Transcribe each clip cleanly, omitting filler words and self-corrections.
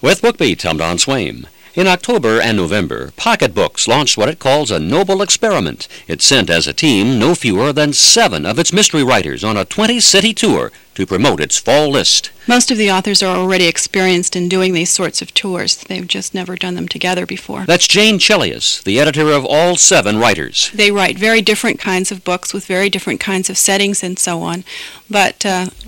With BookBeat, I'm Don Swaim. In October and November, Pocket Books launched what it calls a noble experiment. It sent as a team no fewer than 7 of its mystery writers on a 20-city tour to promote its fall list. Most of the authors are already experienced in doing these sorts of tours. They've just never done them together before. That's Jane Chelius, the editor of all 7 writers. They write very different kinds of books with very different kinds of settings and so on, but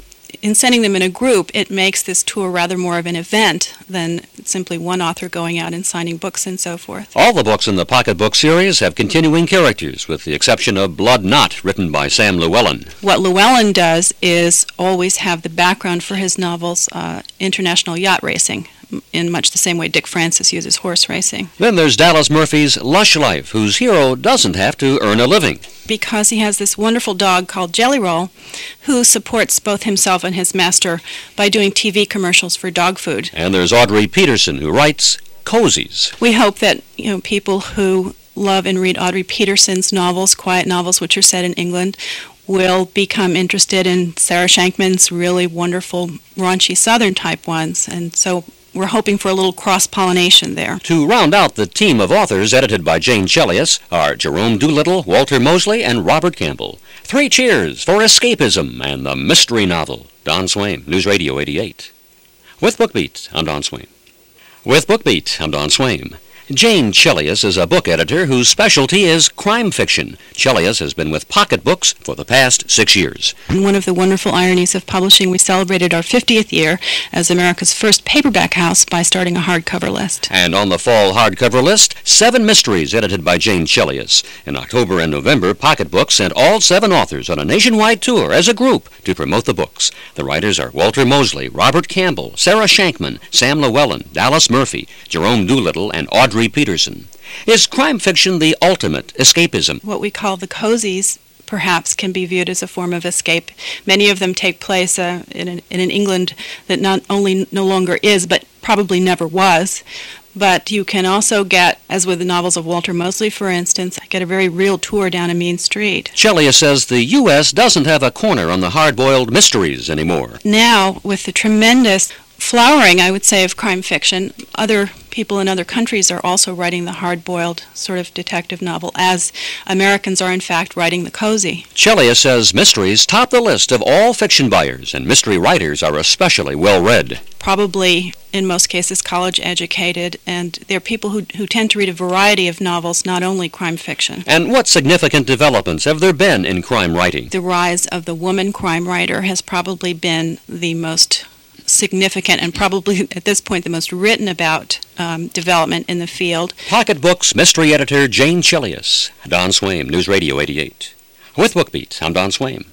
in sending them in a group, it makes this tour rather more of an event than simply one author going out and signing books and so forth. All the books in the Pocket Book series have continuing characters, with the exception of Blood Knot, written by Sam Llewellyn. What Llewellyn does is always have the background for his novels, international yacht racing, in much the same way Dick Francis uses horse racing. Then there's Dallas Murphy's Lush Life, whose hero doesn't have to earn a living, because he has this wonderful dog called Jelly Roll, who supports both himself and his master by doing TV commercials for dog food. And there's Audrey Peterson, who writes cozies. We hope that people who love and read Audrey Peterson's novels, quiet novels which are set in England, will become interested in Sarah Shankman's really wonderful, raunchy Southern type ones, and so we're hoping for a little cross-pollination there. To round out the team of authors edited by Jane Chelius are Jerome Doolittle, Walter Mosley, and Robert Campbell. 3 cheers for escapism and the mystery novel. Don Swaim, News Radio 88. With BookBeat, I'm Don Swaim. With BookBeat, I'm Don Swaim. Jane Chelius is a book editor whose specialty is crime fiction. Chelius has been with Pocket Books for the past 6 years. One of the wonderful ironies of publishing, we celebrated our 50th year as America's first paperback house by starting a hardcover list. And on the fall hardcover list, 7 mysteries edited by Jane Chelius. In October and November, Pocket Books sent all 7 authors on a nationwide tour as a group to promote the books. The writers are Walter Mosley, Robert Campbell, Sarah Shankman, Sam Llewellyn, Dallas Murphy, Jerome Doolittle, and Audrey Peterson. Is crime fiction the ultimate escapism? What we call the cozies perhaps can be viewed as a form of escape. Many of them take place in an England that not only no longer is, but probably never was. But you can also get, as with the novels of Walter Mosley, for instance, get a very real tour down a mean street. Chelius says the U.S. doesn't have a corner on the hard-boiled mysteries anymore. Now, with the tremendous flowering, I would say, of crime fiction, other people in other countries are also writing the hard-boiled sort of detective novel, as Americans are in fact writing the cozy. Chelius says mysteries top the list of all fiction buyers, and mystery writers are especially well-read. Probably, in most cases, college-educated, and they're people who tend to read a variety of novels, not only crime fiction. And what significant developments have there been in crime writing? The rise of the woman crime writer has probably been the most significant and probably at this point the most written about development in the field. Pocket Books mystery editor Jane Chelius. Don Swaim, News Radio 88. With BookBeat, I'm Don Swaim.